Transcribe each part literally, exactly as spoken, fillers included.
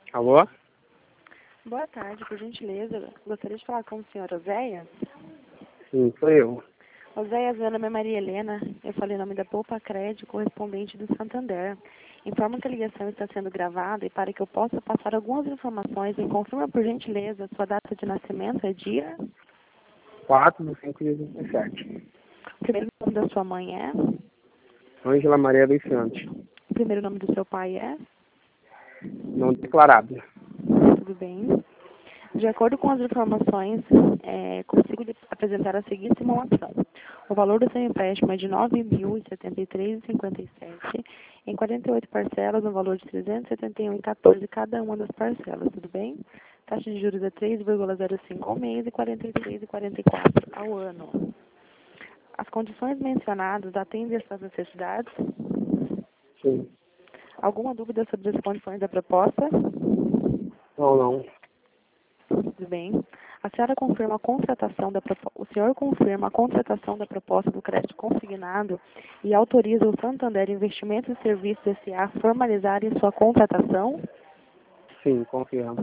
Alô? Boa tarde, por gentileza. Gostaria de falar com o senhor Oséias. Sim, sou eu. Oséias, meu nome é Maria Helena. Eu falei em nome da Poupa Crédito, correspondente do Santander. Informo que a ligação está sendo gravada e para que eu possa passar algumas informações, me confirma por gentileza sua data de nascimento é dia? quatro de cinco de oitenta e sete. O primeiro nome da sua mãe é? Ângela Maria dos Santos. O primeiro nome do seu pai é? Não declarado. Tudo bem. De acordo com as informações, é, consigo lhe apresentar a seguinte simulação. O valor do seu empréstimo é de nove mil e setenta e três reais e cinquenta e sete centavos em quarenta e oito parcelas, no valor de trezentos e setenta e um reais e quatorze centavos cada uma das parcelas, tudo bem? Taxa de juros é três vírgula zero cinco ao mês e quarenta e três vírgula quarenta e quatro ao ano. As condições mencionadas atendem às suas necessidades? Sim. Alguma dúvida sobre as condições da proposta? Não, não. Tudo bem. A senhora confirma a contratação da propo... O senhor confirma a contratação da proposta do crédito consignado e autoriza o Santander Investimentos e Serviços S A a formalizarem sua contratação? Sim, confirmo.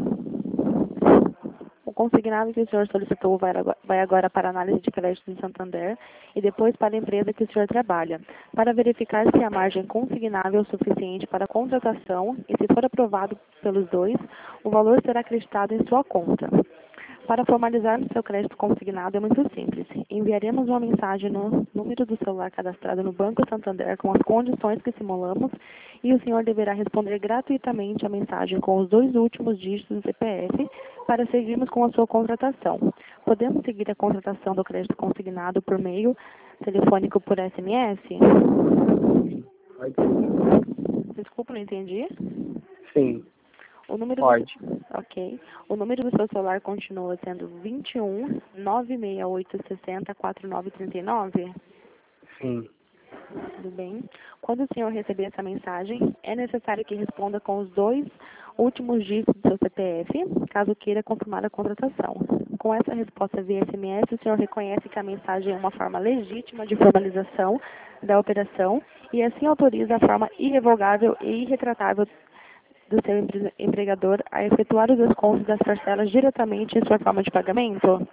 O consignado que o senhor solicitou vai agora, vai agora para a análise de crédito do Santander e depois para a empresa que o senhor trabalha, para verificar se a margem consignável é o suficiente para a contratação e, se for aprovado pelos dois, o valor será acreditado em sua conta. Para formalizar o seu crédito consignado é muito simples. Enviaremos uma mensagem no número do celular cadastrado no Banco Santander com as condições que simulamos e o senhor deverá responder gratuitamente a mensagem com os dois últimos dígitos do C P F para seguirmos com a sua contratação. Podemos seguir a contratação do crédito consignado por meio telefônico por S M S? Pode sim. Desculpa, não entendi. Sim, O número pode. do, ok. O número do seu celular continua sendo vinte e um, nove seis oito, seis zero, quatro nove três nove? Sim. Tudo bem. Quando o senhor receber essa mensagem, é necessário que responda com os dois últimos dígitos do seu C P F, caso queira confirmar a contratação. Com essa resposta via S M S, o senhor reconhece que a mensagem é uma forma legítima de formalização da operação e assim autoriza a forma irrevogável e irretratável do seu empre- empregador a efetuar os descontos das parcelas diretamente em sua forma de pagamento?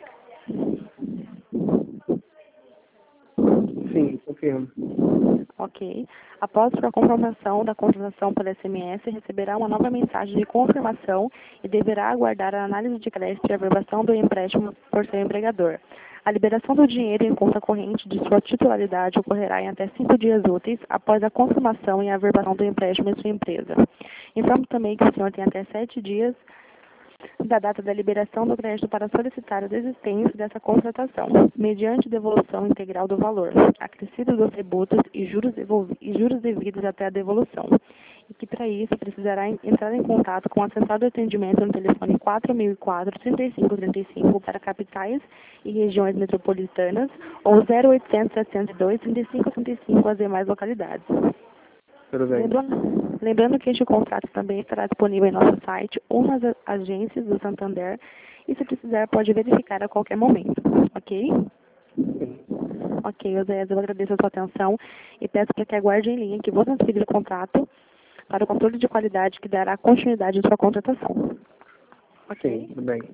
Sim, confirmo. Ok. Após sua confirmação da contratação pela S M S, receberá uma nova mensagem de confirmação e deverá aguardar a análise de crédito e a averbação do empréstimo por seu empregador. A liberação do dinheiro em conta corrente de sua titularidade ocorrerá em até cinco dias úteis após a confirmação e a averbação do empréstimo em sua empresa. Informo também que o senhor tem até sete dias da data da liberação do crédito para solicitar a desistência dessa contratação, mediante devolução integral do valor, acrescido dos tributos e juros, devolvi- e juros devidos até a devolução. E que, para isso, precisará en- entrar em contato com a central de atendimento no telefone quatro mil e quatro, trinta e cinco trinta e cinco para capitais e regiões metropolitanas ou zero oitocentos, setecentos e dois, trinta e cinco trinta e cinco as demais localidades. Tudo bem. Lembrando, lembrando que este contrato também estará disponível em nosso site ou nas a- agências do Santander e, se precisar, pode verificar a qualquer momento, ok? Sim. Ok, Oséias, eu agradeço a sua atenção e peço para que aguarde em linha que vou transferir o contrato para o controle de qualidade que dará continuidade à sua contratação. Sim, Ok? tudo bem.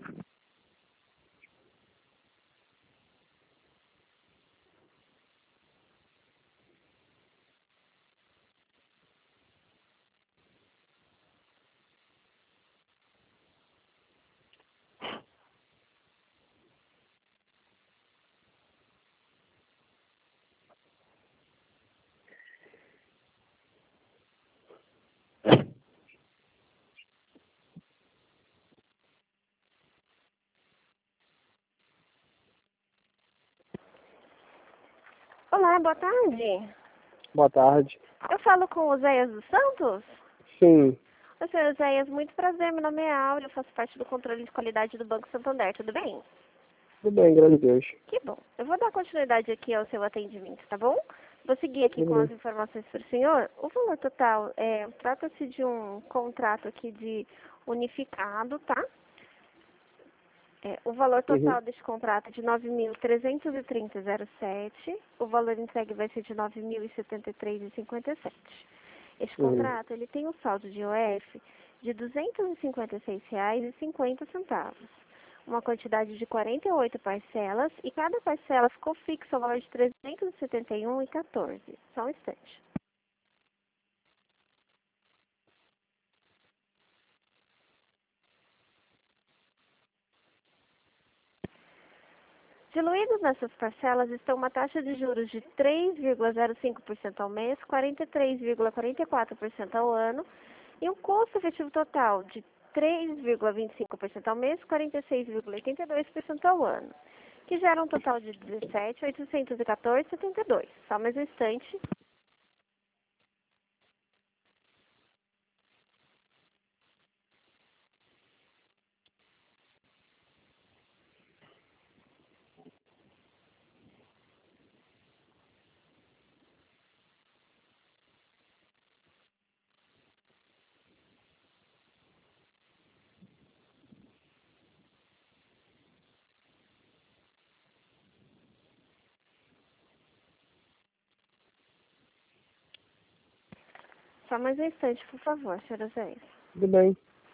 Olá, boa tarde. Boa tarde. Eu falo com o Oséias dos Santos? Sim, Oi, senhor Oséias, muito prazer, meu nome é Áurea, eu faço parte do controle de qualidade do Banco Santander, tudo bem? tudo bem, graças a Deus. Que bom. Eu vou dar continuidade aqui ao seu atendimento, tá bom? Vou seguir aqui com Tudo as bem. informações para o senhor. O valor total, é, trata-se de um contrato aqui de unificado, tá? É, o valor Uhum. total deste contrato é de nove mil trezentos e trinta vírgula zero sete. O valor entregue vai ser de nove mil e setenta e três vírgula cinquenta e sete. Este Uhum. contrato, ele tem um saldo de I O F de duzentos e cinquenta e seis reais e cinquenta centavos. Uma quantidade de quarenta e oito parcelas e cada parcela ficou fixa ao valor de trezentos e setenta e um reais e quatorze centavos. Só um instante. Diluídos nessas parcelas estão uma taxa de juros de três vírgula zero cinco por cento ao mês, quarenta e três vírgula quarenta e quatro por cento ao ano e um custo efetivo total de três vírgula vinte e cinco por cento ao mês, quarenta e seis vírgula oitenta e dois por cento ao ano, que gera um total de dezessete mil oitocentos e quatorze vírgula setenta e dois centavos. Só mais um instante. Só mais um instante, por favor, senhora Zé. Tudo bem.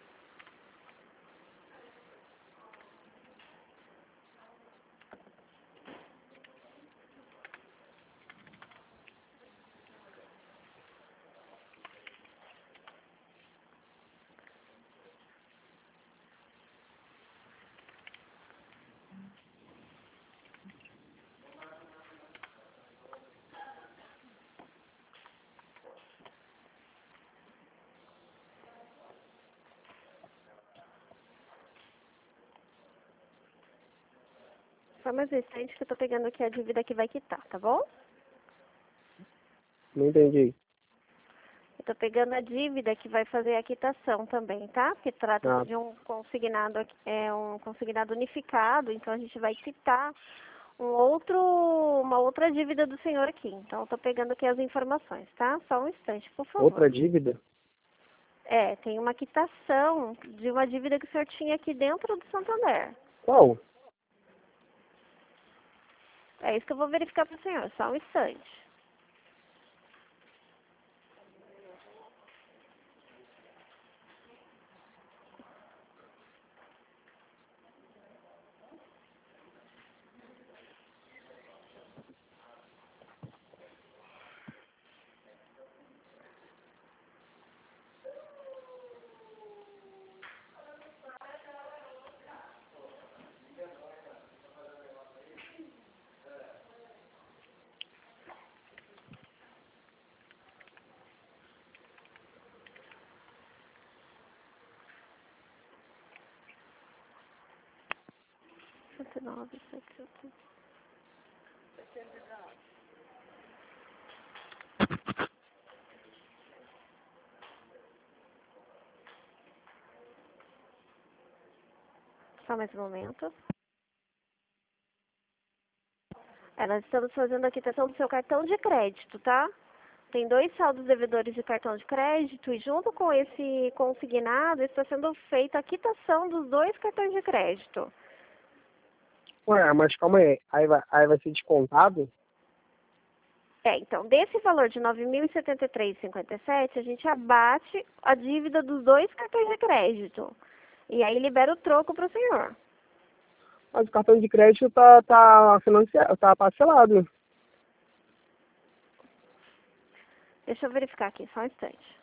Só mais um instante que eu tô pegando aqui a dívida que vai quitar, tá bom? Não entendi. Eu tô pegando a dívida que vai fazer a quitação também, tá? Porque trata-se Ah, de um consignado, aqui- é um consignado unificado, então a gente vai quitar um outro, uma outra dívida do senhor aqui. Então eu tô pegando aqui as informações, tá? Só um instante, por favor. outra dívida? É, tem uma quitação de uma dívida que o senhor tinha aqui dentro do Santander. Qual? É isso que eu vou verificar para o senhor, só um instante. cento e nove, cento e oito. Só mais um momento. É, nós estamos fazendo a quitação do seu cartão de crédito, tá? Tem dois saldos devedores de cartão de crédito e junto com esse consignado está sendo feita a quitação dos dois cartões de crédito. Ué, mas calma aí. Aí vai, aí vai ser descontado? É, então, desse valor de nove mil e setenta e três reais e cinquenta e sete centavos, a gente abate a dívida dos dois cartões de crédito. E aí libera o troco para o senhor. Mas o cartão de crédito tá, tá financiado, tá parcelado. Deixa eu verificar aqui, só um instante.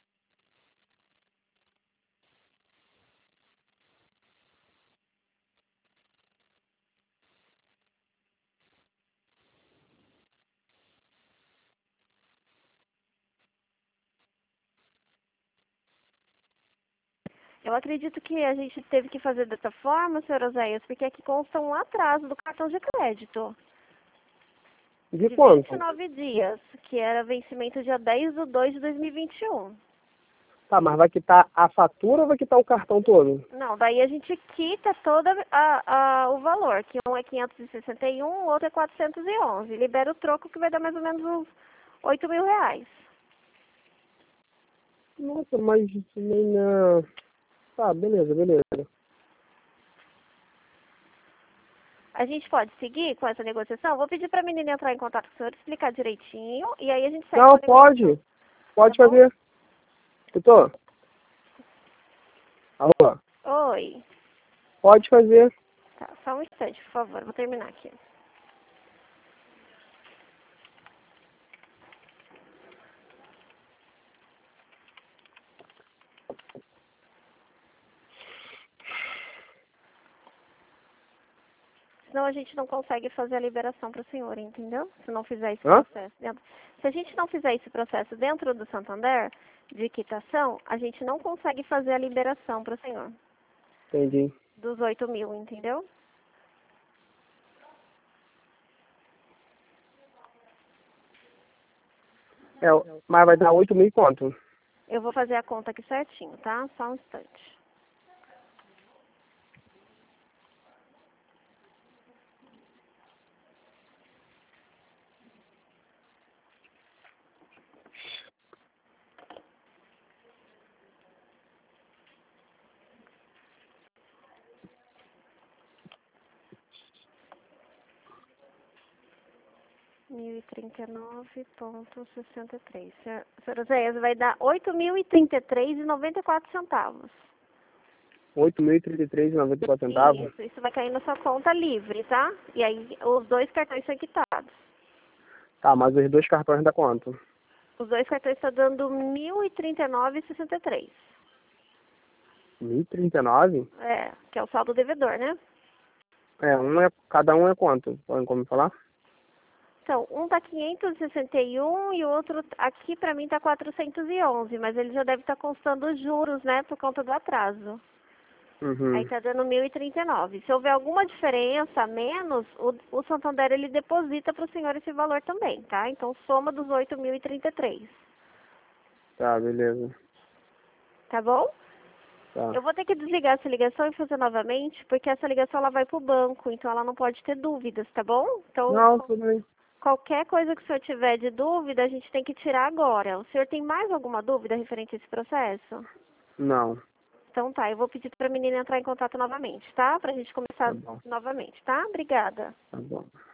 Eu acredito que a gente teve que fazer dessa forma, senhor Oséias, porque aqui consta um atraso do cartão de crédito. De De quanto? vinte e nove dias, que era vencimento dia dez de dois de dois mil e vinte e um. Tá, mas vai quitar a fatura ou vai quitar o cartão todo? Não, daí a gente quita todo a, a, o valor, que um é quinhentos e sessenta e um, o outro é quatrocentos e onze. Libera o troco que vai dar mais ou menos uns oito mil reais. Nossa, mas isso nem não. Tá, beleza, beleza. A gente pode seguir com essa negociação? Vou pedir para a menina entrar em contato com o senhor, explicar direitinho, e aí a gente segue Não, com a negociação. pode. Pode Tá bom? fazer. Escutou? Alô? Oi. Pode fazer. Tá, só um instante, por favor. Vou terminar aqui. Senão a gente não consegue fazer a liberação para o senhor, entendeu? Se não fizer esse Hã? processo dentro. Se a gente não fizer esse processo dentro do Santander, de quitação, a gente não consegue fazer a liberação para o senhor. Entendi. Dos oito mil, entendeu? É, mas vai dar oito mil e quanto? Eu vou fazer a conta aqui certinho, tá? Só um instante. mil e trinta e nove ponto sessenta e três. Senhor Zéias, vai dar oito mil e trinta e três reais e noventa e quatro centavos. oito mil e trinta e três reais e noventa e quatro centavos? Isso, isso vai cair na sua conta livre, tá? E aí os dois cartões são quitados. Tá, mas os dois cartões dá quanto? Os dois cartões estão dando mil e trinta e nove reais e sessenta e três. mil e trinta e nove? É, que é o saldo devedor, né? É, um é, cada um é quanto? Podem como falar? Então, um tá quinhentos e sessenta e um e o outro aqui pra mim tá quatrocentos e onze, mas ele já deve estar constando os juros, né, por conta do atraso. Uhum. Aí tá dando mil e trinta e nove. Se houver alguma diferença a menos, o, o Santander ele deposita para o senhor esse valor também, tá? Então soma dos oito mil e trinta e três. Tá, beleza. Tá bom? Tá. Eu vou ter que desligar essa ligação e fazer novamente, porque essa ligação ela vai pro banco, então ela não pode ter dúvidas, tá bom? Então, Não, tudo bem. qualquer coisa que o senhor tiver de dúvida, a gente tem que tirar agora. O senhor tem mais alguma dúvida referente a esse processo? Não. Então tá, eu vou pedir para a menina entrar em contato novamente, tá? Pra gente Tá começar bom. novamente, tá? Obrigada. Tá bom.